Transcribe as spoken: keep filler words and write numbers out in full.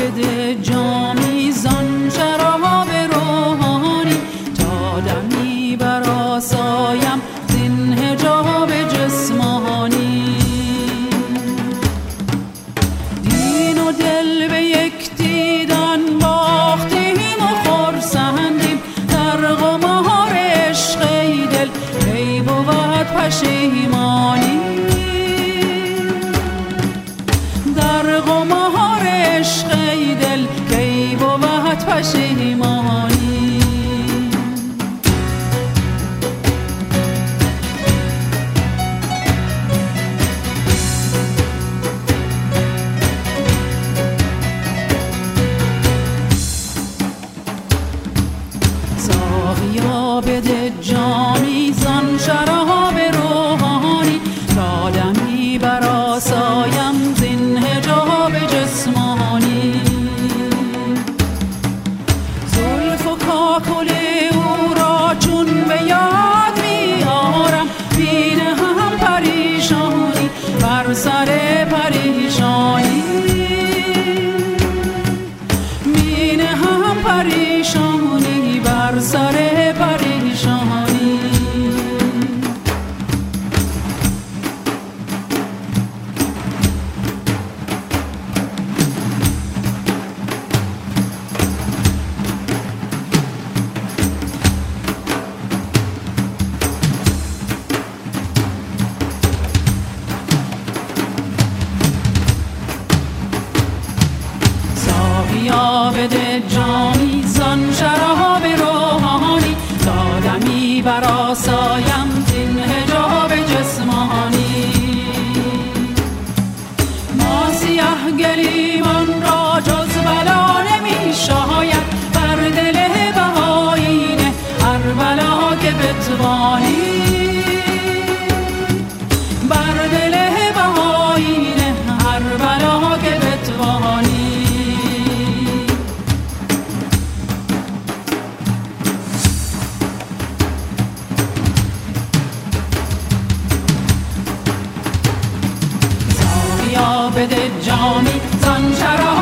بده جامی زان شراب روحانی تا دمی برآسایم زین حجاب جسمانی. دین و دل به یک دیدن باختیم و خرسندیم، در قمار عشق ای دل کی بود پشیمانی. در قمار عشق ای دل کی بود پشیمانی. ساقیا بده جامی زان شراب روحانی تا دمی برآسایم زین حجاب جسمانی. زلف و کاکل او را چون به یاد می آرم، بینه هم پریشانی بر سر پریشانی. بینه هم پریشانی بر سر پریشانی. ساقیا بده جامی زان شراب روحانی تا دمی برآسایم زین حجاب جسمانی. ما سیه گلیمان را جز بلا نمی شاید، بر دل بهایی نه هر بلا که بتوانی. بر دل بهایی نه هر بلا که بتوانی. بده جامی زان شراب